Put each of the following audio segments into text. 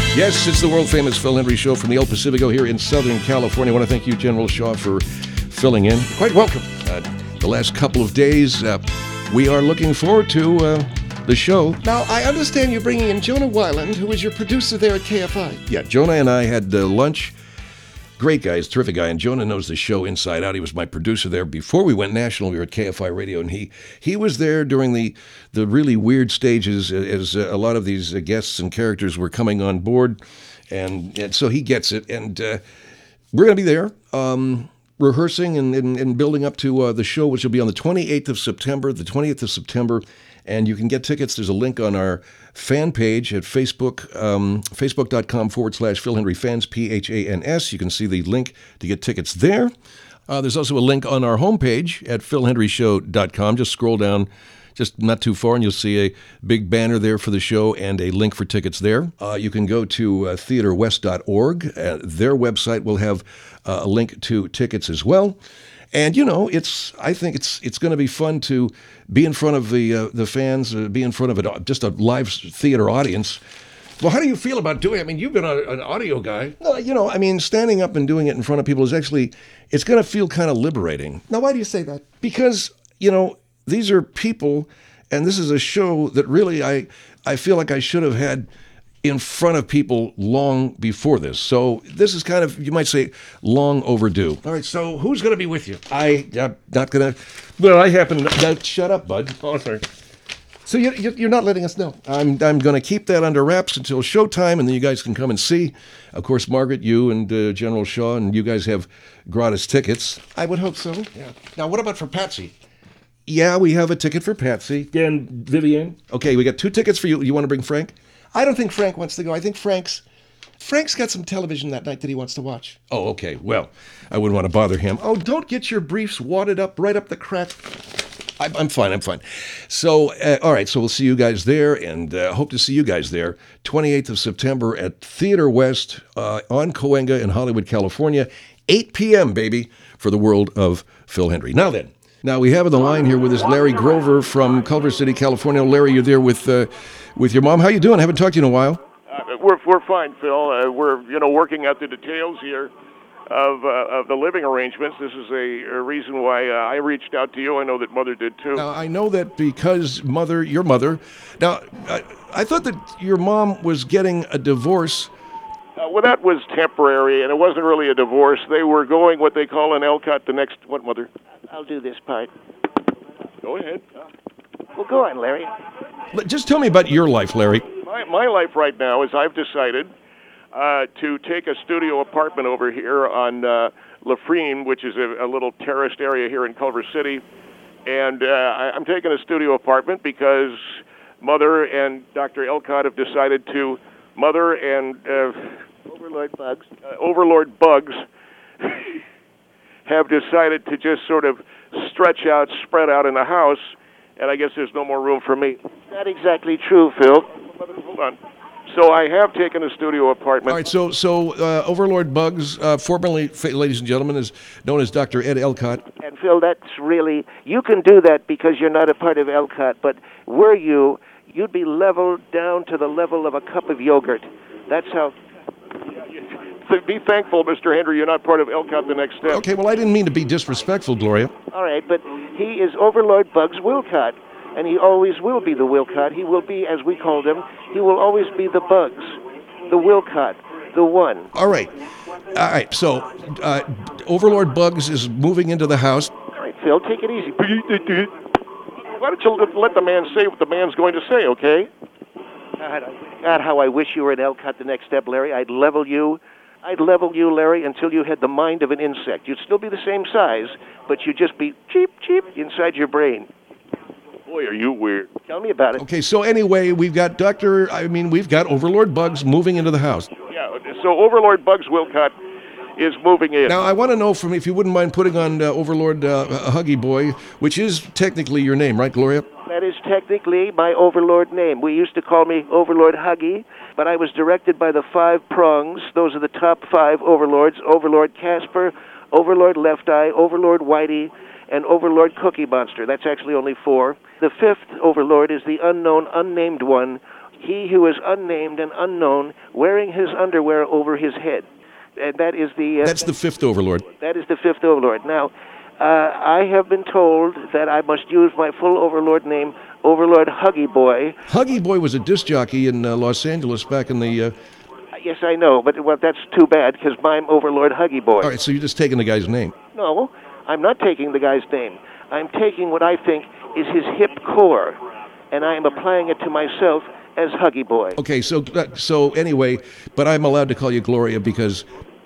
Yes, it's the world-famous Phil Hendrie Show from the El Pacifico here in Southern California. I want to thank you, General Shaw, for filling in. Quite welcome. The last couple of days, we are looking forward to the show. Now, I understand you're bringing in Jonah Weiland, who is your producer there at KFI. Yeah, Jonah and I had lunch. Great guy, he's a terrific guy, and Jonah knows the show inside out. He was my producer there before we went national. We were at KFI Radio, and he was there during the really weird stages as a lot of these guests and characters were coming on board, and so he gets it. And we're going to be there rehearsing and building up to the show, which will be on the 28th of September, the 20th of September. And you can get tickets. There's a link on our fan page at Facebook, facebook.com/Phil Hendrie Fans, PHANS. You can see the link to get tickets there. There's also a link on our homepage at philhendrieshow.com. Just scroll down just not too far, and you'll see a big banner there for the show and a link for tickets there. You can go to theaterwest.org. Their website will have a link to tickets as well. And, you know, I think it's going to be fun to be in front of the fans, be in front of just a live theater audience. Well, how do you feel about doing it? I mean, you've been an audio guy. No, you know, I mean, standing up and doing it in front of people is actually, it's going to feel kind of liberating. Now, why do you say that? Because, you know, these are people, and this is a show that really I feel like I should have had in front of people long before this. So this is kind of, you might say, long overdue. All right, so who's going to be with you? I'm not going to, well, I happen to, shut up, bud. Oh, sorry. So you're not letting us know? I'm going to keep that under wraps until showtime, and then you guys can come and see. Of course, Margaret, you and General Shaw, and you guys have gratis tickets. I would hope so. Yeah. Now, what about for Patsy? Yeah, we have a ticket for Patsy. And Vivian? Okay, we got 2 tickets for you. You want to bring Frank? I don't think Frank wants to go. I think Frank's got some television that night that he wants to watch. Oh, okay. Well, I wouldn't want to bother him. Oh, don't get your briefs wadded up right up the crack. I'm fine. So, all right, so we'll see you guys there, and hope to see you guys there. 28th of September at Theater West on Cahuenga in Hollywood, California. 8 p.m., baby, for the world of Phil Hendrie. Now we have on the line here with us Larry Grover from Culver City, California. Larry, you're there with your mom. How you doing? I haven't talked to you in a while. We're fine, Phil. We're working out the details here of the living arrangements. This is a reason why I reached out to you. I know that Mother did too. Now I know that because your mother. Now I thought that your mom was getting a divorce. Well, that was temporary, and it wasn't really a divorce. They were going what they call an ELCOT the next... What, Mother? I'll do this part. Go ahead. Well, go on, Larry. Just tell me about your life, Larry. My life right now is I've decided to take a studio apartment over here on Lafrine, which is a little terraced area here in Culver City. And I'm taking a studio apartment because Mother and Dr. ELCOT have decided to... Mother and... Overlord Bugs have decided to just sort of spread out in the house, and I guess there's no more room for me. Not exactly true, Phil. Hold on. So I have taken a studio apartment. All right, so Overlord Bugs, formerly, ladies and gentlemen, is known as Dr. Ed ELCOT. And Phil, that's really, you can do that because you're not a part of ELCOT, but were you'd be leveled down to the level of a cup of yogurt. That's how... Be thankful, Mr. Hendrie, you're not part of ELCOT the next step. Okay, well, I didn't mean to be disrespectful, Gloria. All right, but he is Overlord Bugs Wilcott, and he always will be the Wilcott. He will be, as we called him, he will always be the Bugs, the Wilcott, the one. All right, so Overlord Bugs is moving into the house. All right, Phil, take it easy. Why don't you let the man say what the man's going to say, okay? God, how I wish you were in ELCOT the next step, Larry. I'd level you, Larry, until you had the mind of an insect. You'd still be the same size, but you'd just be cheap inside your brain. Boy, are you weird. Tell me about it. Okay, so anyway, we've got Overlord Bugs moving into the house. Yeah, so Overlord Bugs Wilcott is moving in. Now, I want to know from if you wouldn't mind putting on Overlord Huggy Boy, which is technically your name, right, Gloria? That is technically my Overlord name. We used to call me Overlord Huggy, but I was directed by the 5 prongs. Those are the top 5 Overlords: Overlord Casper, Overlord Left Eye, Overlord Whitey, and Overlord Cookie Monster. That's actually only 4. The 5th Overlord is the unknown, unnamed one, he who is unnamed and unknown, wearing his underwear over his head. And that is the... That's the fifth overlord. That is the fifth overlord. Now, I have been told that I must use my full overlord name, Overlord Huggy Boy. Huggy Boy was a disc jockey in Los Angeles back in the... Yes, I know, but well, that's too bad, because I'm Overlord Huggy Boy. All right, so you're just taking the guy's name. No, I'm not taking the guy's name. I'm taking what I think is his hip core, and I am applying it to myself as Huggy Boy. Okay, so anyway, but I'm allowed to call you Gloria because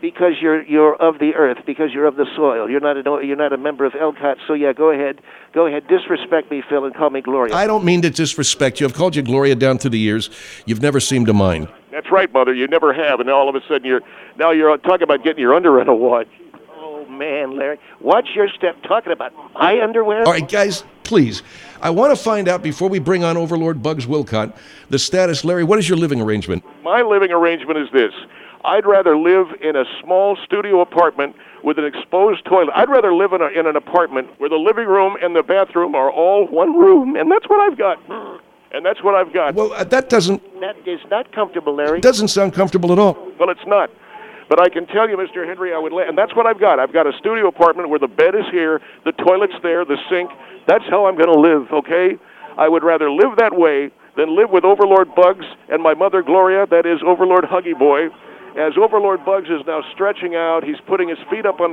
you're of the earth, because you're of the soil. You're not a member of Elcott. So yeah, go ahead, disrespect me, Phil, and call me Gloria. I don't mean to disrespect you. I've called you Gloria down through the years. You've never seemed to mind. That's right, Mother. You never have, and all of a sudden you're talking about getting your underwear in a wad. Oh man, Larry, watch your step. Talking about my underwear. All right, guys, please. I want to find out before we bring on Overlord Bugs Wilcott the status. Larry, what is your living arrangement? My living arrangement is this. I'd rather live in a small studio apartment with an exposed toilet. I'd rather live in an apartment where the living room and the bathroom are all one room, and that's what I've got. And that's what I've got. Well, that is not comfortable, Larry. doesn't sound comfortable at all. Well, it's not. But I can tell you, Mr. Henry, and that's what I've got. I've got a studio apartment where the bed is here, the toilet's there, the sink. That's how I'm going to live, okay? I would rather live that way than live with Overlord Bugs and my mother, Gloria, that is Overlord Huggy Boy. As Overlord Bugs is now stretching out, he's putting his feet up on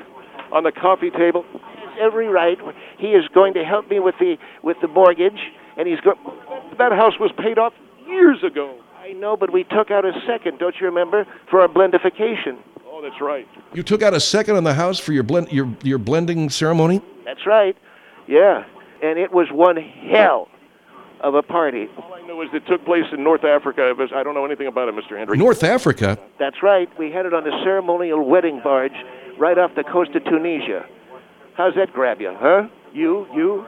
the coffee table. He has every right. He is going to help me with the mortgage, and that house was paid off years ago. I know, but we took out a second, don't you remember, for our blendification. Oh, that's right. You took out a second on the house for your blending ceremony? That's right. Yeah, and it was one hell of a party. All I know is it took place in North Africa. I don't know anything about it, Mr. Henry. North Africa? That's right. We had it on a ceremonial wedding barge right off the coast of Tunisia. How's that grab you, huh? You.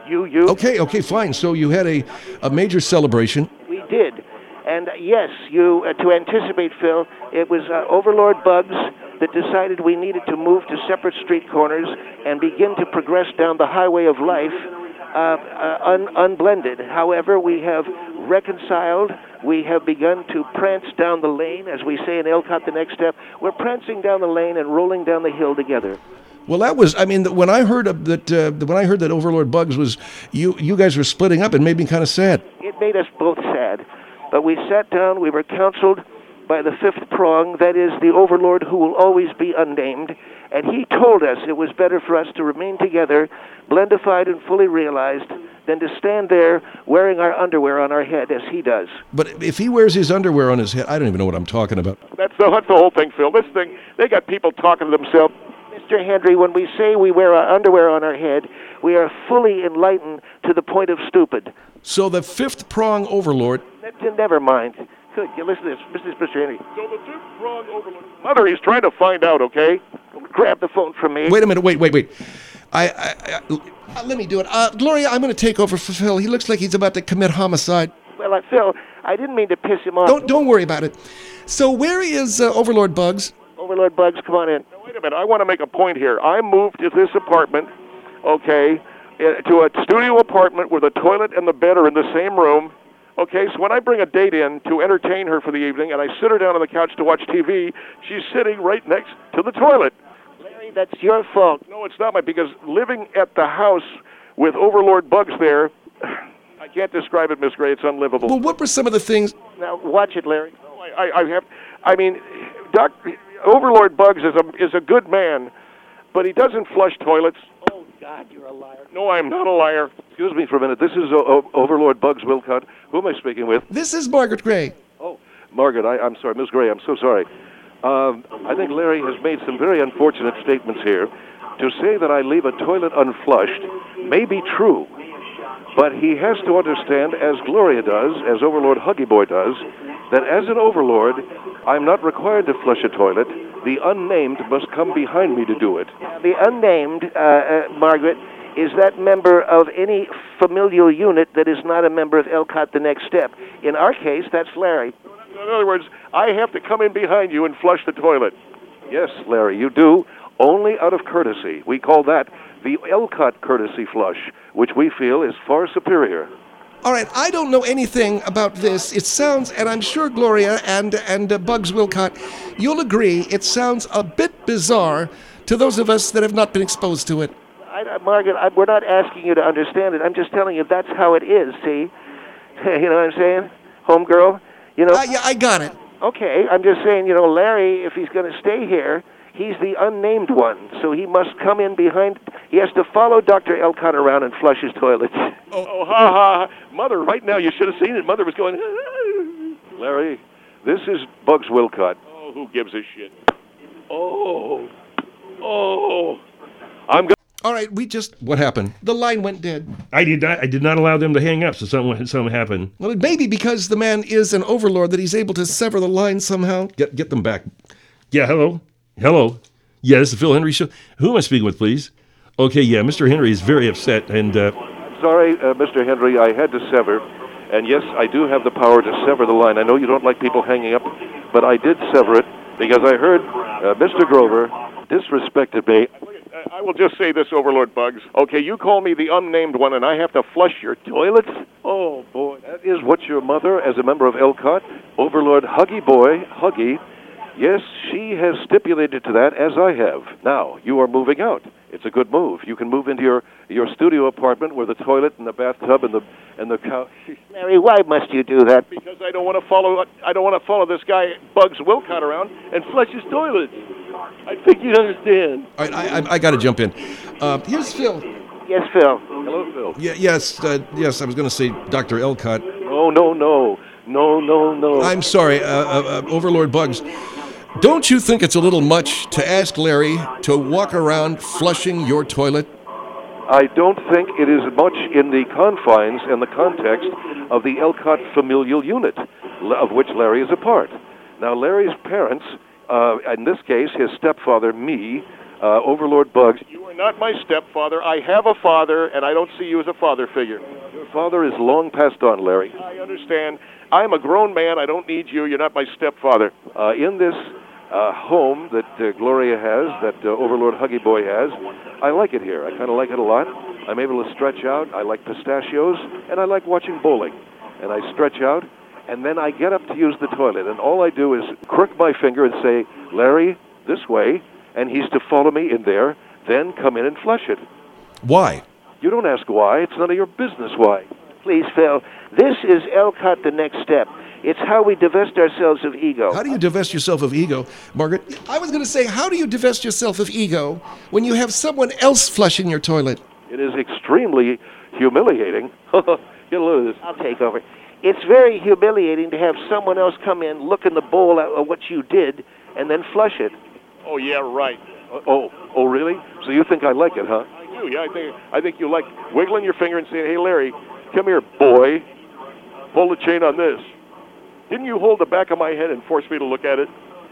Okay, fine. So you had a major celebration. We did. And yes, to anticipate, Phil, it was Overlord Bugs that decided we needed to move to separate street corners and begin to progress down the highway of life unblended. However, we have reconciled. We have begun to prance down the lane, as we say in Elcott, the next step. We're prancing down the lane and rolling down the hill together. Well, that was, when I heard that Overlord Bugs was, you guys were splitting up, it made me kind of sad. It made us both sad. But we sat down, we were counseled by the fifth prong, that is, the Overlord who will always be unnamed, and he told us it was better for us to remain together, blendified and fully realized, than to stand there wearing our underwear on our head as he does. But if he wears his underwear on his head, I don't even know what I'm talking about. That's the whole thing, Phil. This thing, they got people talking to themselves. Mr. Henry, when we say we wear our underwear on our head, we are fully enlightened to the point of stupid. So the fifth prong Overlord... Never mind. Good. You listen to this, Mr. Henry. So the fifth prong Overlord... Mother, he's trying to find out, okay? Grab the phone from me. Wait a minute. Wait. Let me do it. Gloria, I'm going to take over for Phil. He looks like he's about to commit homicide. Well, Phil, I didn't mean to piss him off. Don't worry about it. So where is Overlord Bugs? Overlord Bugs, come on in. Now, wait a minute. I want to make a point here. I moved to this apartment, okay, to a studio apartment where the toilet and the bed are in the same room. Okay, so when I bring a date in to entertain her for the evening and I sit her down on the couch to watch TV, she's sitting right next to the toilet. Larry, that's your fault. No, it's not because living at the house with Overlord Bugs there, I can't describe it, Miss Gray. It's unlivable. Well, what were some of the things? Now, watch it, Larry. Overlord Bugs is a good man, but he doesn't flush toilets. Oh, God, you're a liar. No, I'm not a liar. Excuse me for a minute. This is Overlord Bugs Wilcott. Who am I speaking with? This is Margaret Gray. Oh, Margaret, I'm sorry. Miss Gray, I'm so sorry. I think Larry has made some very unfortunate statements here. To say that I leave a toilet unflushed may be true, but he has to understand, as Gloria does, as Overlord Huggy Boy does, that as an Overlord, I'm not required to flush a toilet. The unnamed must come behind me to do it. The unnamed, Margaret, is that member of any familial unit that is not a member of Elcott the Next Step. In our case, that's Larry. In other words, I have to come in behind you and flush the toilet. Yes, Larry, you do, only out of courtesy. We call that the Elcott courtesy flush, which we feel is far superior. All right, I don't know anything about this. It sounds, and I'm sure Gloria and Bugs Wilcott, you'll agree, it sounds a bit bizarre to those of us that have not been exposed to it. Margaret, we're not asking you to understand it. I'm just telling you that's how it is, see? You know what I'm saying? Homegirl? You know? Yeah, I got it. Okay, I'm just saying, Larry, if he's going to stay here, he's the unnamed one, so he must come in behind. He has to follow Dr. Elcott around and flush his toilets. Oh, ha, ha. Mother, right now, you should have seen it. Mother was going, Larry, this is Bugs Wilcott. oh, who gives a shit? Oh. I'm going. All right, What happened? the line went dead. I did not allow them to hang up, so something happened. Well, it may be because the man is an overlord that he's able to sever the line somehow. Get them back. Yeah, hello? Yeah, this is the Phil Henry Show. Who am I speaking with, please? Okay, yeah, Mr. Henry is very upset, and, Sorry, Mr. Henry, I had to sever. And yes, I do have the power to sever the line. I know you don't like people hanging up, but I did sever it because I heard Mr. Grover disrespected me. I will just say this, Overlord Bugs. Okay, you call me the unnamed one, and I have to flush your toilets? Oh, boy. That is what your mother, as a member of Elcott, Overlord Huggy Boy, Huggy, yes, she has stipulated to that, as I have. Now, you are moving out. It's a good move. You can move into your studio apartment where the toilet and the bathtub and the couch. Mary, why must you do that? Because I don't want to follow this guy Bugs Wilcott around and flush his toilets. I think you'd understand. All right, I got to jump in. Here's Phil. Yes, Phil. Hello, Phil. Yes, I was going to say Dr. Elcott. Oh, no. I'm sorry, Overlord Bugs. Don't you think it's a little much to ask Larry to walk around flushing your toilet? I don't think it is much in the confines and the context of the Elcott familial unit, of which Larry is a part. Now, Larry's parents, in this case, his stepfather, me, Overlord Bugs. You are not my stepfather. I have a father, and I don't see you as a father figure. Your father is long passed on, Larry. I understand. I'm a grown man. I don't need you. You're not my stepfather. In this home that Gloria has, that Overlord Huggy Boy has, I like it here. I kind of like it a lot. I'm able to stretch out. I like pistachios, and I like watching bowling. And I stretch out, and then I get up to use the toilet, and all I do is crook my finger and say, Larry, this way, and he's to follow me in there, then come in and flush it. Why? You don't ask why. It's none of your business why. Please, Phil. This is Elcott, the next step. It's how we divest ourselves of ego. How do you divest yourself of ego, Margaret? I was going to say, how do you divest yourself of ego when you have someone else flushing your toilet? It is extremely humiliating. Get a load of this. I'll take over. It's very humiliating to have someone else come in, look in the bowl at what you did, and then flush it. Oh, yeah, right. Oh, really? So you think I like it, huh? I do, yeah. I think you like wiggling your finger and saying, hey, Larry, come here, boy. Pull the chain on this. Didn't you hold the back of my head and force me to look at it?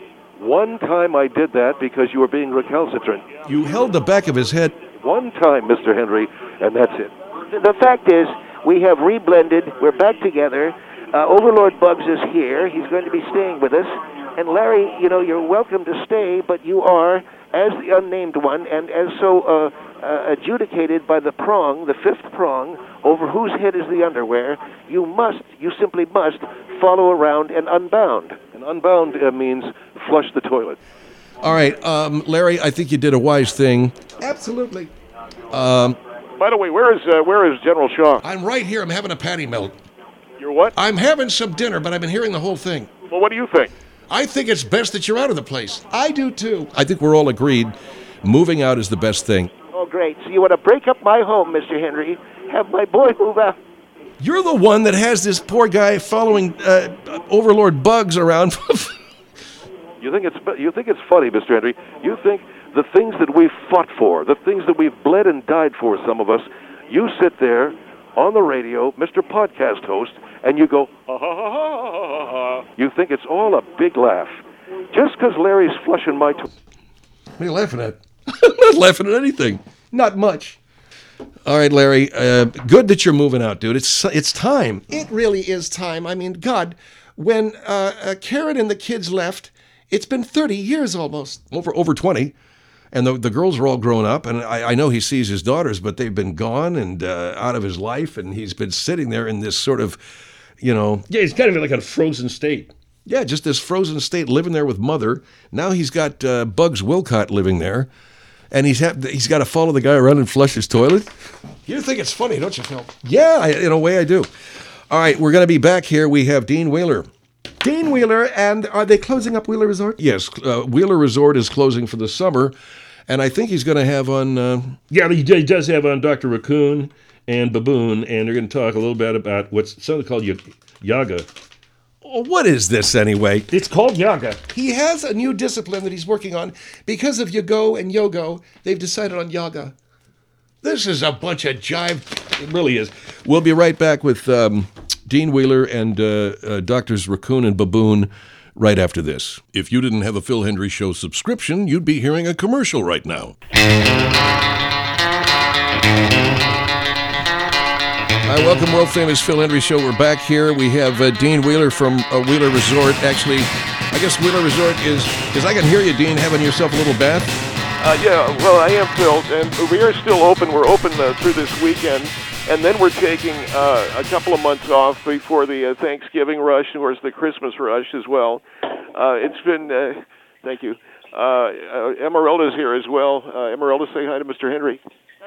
One time I did that because you were being recalcitrant. You held the back of his head. One time, Mr. Henry, and that's it. The fact is, we have reblended. We're back together. Overlord Bugs is here. He's going to be staying with us. And Larry, you're welcome to stay, but you are, as the unnamed one, and as so adjudicated by the prong, the fifth prong, over whose head is the underwear, you simply must follow around and unbound. And unbound means flush the toilet. All right, Larry, I think you did a wise thing. Absolutely. By the way, where is General Shaw? I'm right here. I'm having a patty melt. You're what? I'm having some dinner, but I've been hearing the whole thing. Well, what do you think? I think it's best that you're out of the place. I do, too. I think we're all agreed moving out is the best thing. Oh, great. So you want to break up my home, Mr. Henry, have my boy move out. You're the one that has this poor guy following Overlord Bugs around. You think it's funny, Mr. Henry? You think the things that we've fought for, the things that we've bled and died for, some of us, you sit there on the radio, Mr. Podcast Host, and you go, ha, ha, ha, ha, ha, ha. You think it's all a big laugh. Just because Larry's flushing my What are you laughing at? I'm not laughing at anything. Not much. All right, Larry, good that you're moving out, dude. It's time. It really is time. I mean, God, when Karen and the kids left, it's been 30 years almost. Over 20. And the girls are all grown up, and I know he sees his daughters, but they've been gone and out of his life, and he's been sitting there in this sort of, Yeah, he's kind of like a frozen state. yeah, just this frozen state, living there with Mother. Now he's got Bugs Wilcott living there, and he's got to follow the guy around and flush his toilet. You think it's funny, don't you, Phil? Yeah, in a way I do. All right, we're going to be back here. We have Dean Wheeler. Dean Wheeler, and are they closing up Wheeler Resort? Yes, Wheeler Resort is closing for the summer, and I think he's going to have on... Yeah, he does have on Dr. Raccoon and Baboon, and they're going to talk a little bit about what's something called yoga. what is this anyway? It's called yoga. He has a new discipline that he's working on. Because of Yago and Yogo, they've decided on yoga. This is a bunch of jive. It really is. We'll be right back with Dean Wheeler and Doctors Raccoon and Baboon right after this. If you didn't have a Phil Hendry Show subscription, you'd be hearing a commercial right now. Hi, welcome, world famous Phil Hendry Show. We're back here. We have Dean Wheeler from Wheeler Resort. Actually, I guess Wheeler Resort is, because I can hear you, Dean, having yourself a little bath. Yeah, well, I am, Phil, and we are still open. We're open through this weekend, and then we're taking a couple of months off before the Thanksgiving rush, and of course the Christmas rush as well. It's been, thank you. Emeralda's here as well. Emeralda, say hi to Mr. Henry.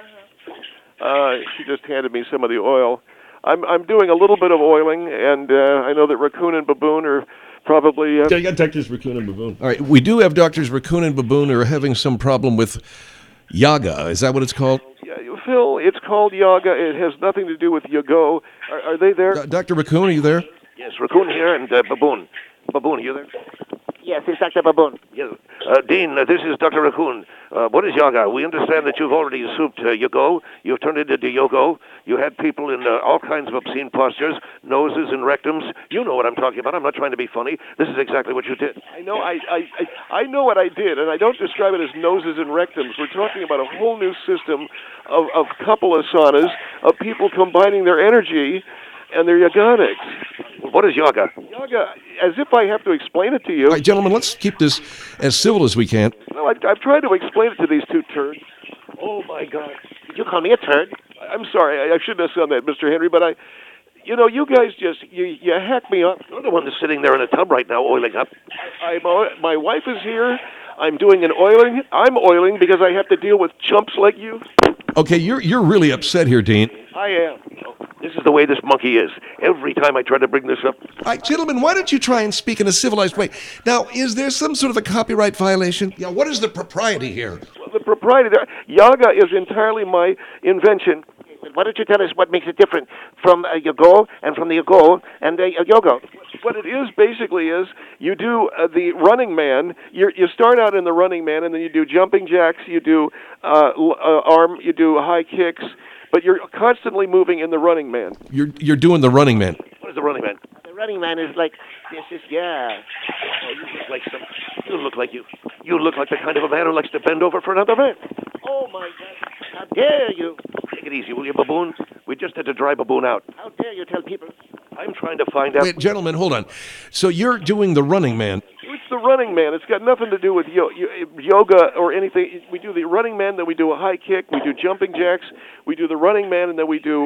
She just handed me some of the oil. I'm doing a little bit of oiling, and I know that Raccoon and Baboon are probably... Yeah, you got Doctors Raccoon and Baboon. All right, we do have Doctors Raccoon and Baboon who are having some problem with yoga. Is that what it's called? Yeah, Phil, it's called yoga. It has nothing to do with Yago. Are they there? Dr. Raccoon, are you there? Yes, Raccoon here and Baboon. Baboon, you there? Yes, it's Dr. Baboon. Yes. Dean, this is Dr. Raccoon. What is yoga? We understand that you've already assumed Yago. You've turned it into Yogo. You had people in all kinds of obscene postures, noses and rectums. You know what I'm talking about. I'm not trying to be funny. This is exactly what you did. I know. I know what I did, and I don't describe it as noses and rectums. We're talking about a whole new system of couple asanas, of people combining their energy and their yogonics. What is yoga? Yoga, as if I have to explain it to you. All right, gentlemen, let's keep this as civil as we can. No, I've tried to explain it to these two turds. Oh, my God. Did you call me a turd? I'm sorry, I shouldn't have done that, Mr. Henry, but you guys just, you hack me up. You're the one that's sitting there in a tub right now oiling up. My wife is here. I'm doing an oiling. I'm oiling because I have to deal with chumps like you. Okay, you're really upset here, Dean. I am. This is the way this monkey is. Every time I try to bring this up... All right, gentlemen, why don't you try and speak in a civilized way? Now, is there some sort of a copyright violation? Yeah, what is the propriety here? Well, the propriety, yoga is entirely my invention. Why don't you tell us what makes it different from Yago and from the Yago and Yogo? What it is basically is you do the running man. You start out in the running man, and then you do jumping jacks. You do you do high kicks, but you're constantly moving in the running man. You're doing the running man. What is the running man? The running man is like, this is, yeah. Oh, you look like you look like the kind of a man who likes to bend over for another man. Oh, my God. How dare you? Take it easy, will you, Baboon? We just had to dry Baboon out. How dare you tell people? I'm trying to find out... Wait, gentlemen, hold on. So you're doing the running man. It's the running man. It's got nothing to do with yoga or anything. We do the running man, then we do a high kick, we do jumping jacks, we do the running man, and then we do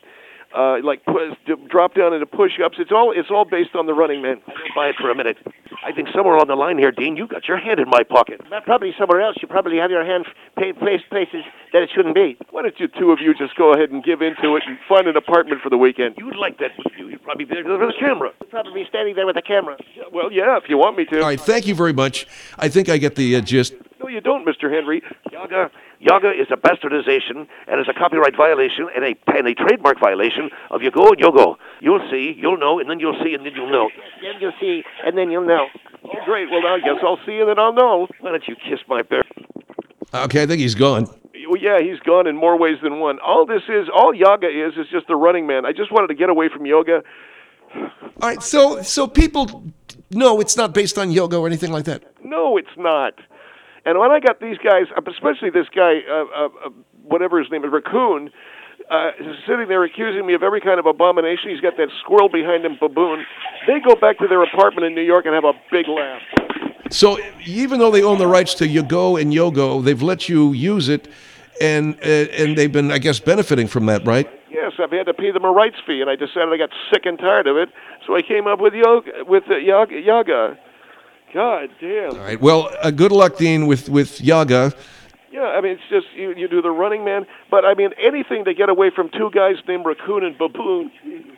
drop down into push-ups. It's all based on the running man. I don't buy it for a minute. I think somewhere on the line here, Dean, you got your hand in my pocket. Probably somewhere else. You probably have your hand placed places that it shouldn't be. Why don't you two of you just go ahead and give into it and find an apartment for the weekend? You'd like that, wouldn't you? You'd probably be there with a camera. You'd probably be standing there with a camera. Well, yeah, if you want me to. All right, thank you very much. I think I get the gist. No, you don't, Mr. Henry. Yoga is a bastardization and is a copyright violation and a trademark violation of Yago and Yogo. You'll see, you'll know, and then you'll see, and then you'll know. Then you'll see, and then you'll know. Oh, great. Well, I guess I'll see, and then I'll know. Why don't you kiss my bear? Okay, I think he's gone. Well, yeah, he's gone in more ways than one. All yoga is just the running man. I just wanted to get away from yoga. All right, so people know it's not based on yoga or anything like that. No, it's not. And when I got these guys, especially this guy, whatever his name is, Raccoon, sitting there accusing me of every kind of abomination. He's got that squirrel behind him, Baboon. They go back to their apartment in New York and have a big laugh. So even though they own the rights to Yogo and Yogo, they've let you use it, and they've been, I guess, benefiting from that, right? Yes, I've had to pay them a rights fee, and I decided I got sick and tired of it, so I came up with Yaga. God damn. All right. Well, good luck, Dean, with Yaga. Yeah, I mean, it's just, you do the Running Man, but I mean, anything to get away from two guys named Raccoon and Baboon.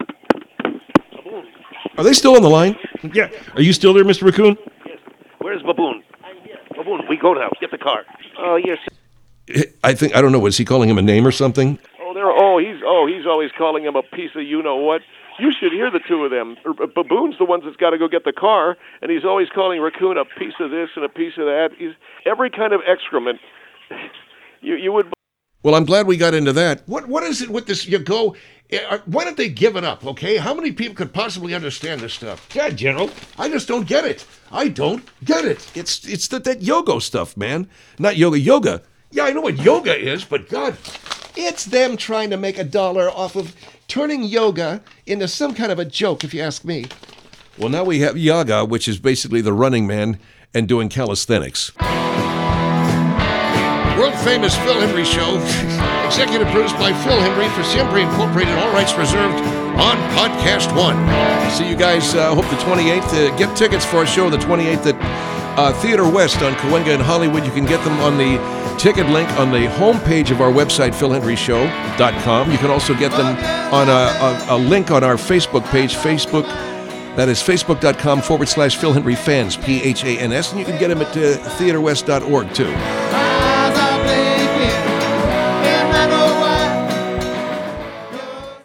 Are they still on the line? Yeah. Are you still there, Mr. Raccoon? Yes. Where's Baboon? Baboon, we go now. Get the car. Oh, you're... I don't know, was he calling him a name or something? He's always calling him a piece of you-know-what. You should hear the two of them. Baboon's the ones that's got to go get the car, and he's always calling Raccoon a piece of this and a piece of that. He's every kind of excrement. You would... Well, I'm glad we got into that. What is it with this Yogo? Why don't they give it up, okay? How many people could possibly understand this stuff? God, General. I just don't get it. I don't get it. It's that Yogo stuff, man. Not yoga. Yeah, I know what yoga is, but God, it's them trying to make $1 off of turning yoga into some kind of a joke, if you ask me. Well, now we have Yaga, which is basically the Running Man and doing calisthenics. World-famous Phil Hendry Show, executive produced by Phil Hendry for Siempre Incorporated, all rights reserved, on Podcast One. See you guys, hope the 28th. Get tickets for our show the 28th at Theater West on Cahuenga in Hollywood. You can get them on the ticket link on the homepage of our website, philhenryshow.com. You can also get them on a link on our Facebook page, that is facebook.com/Phil Hendry Fans, PHANS, and you can get them at theaterwest.org too.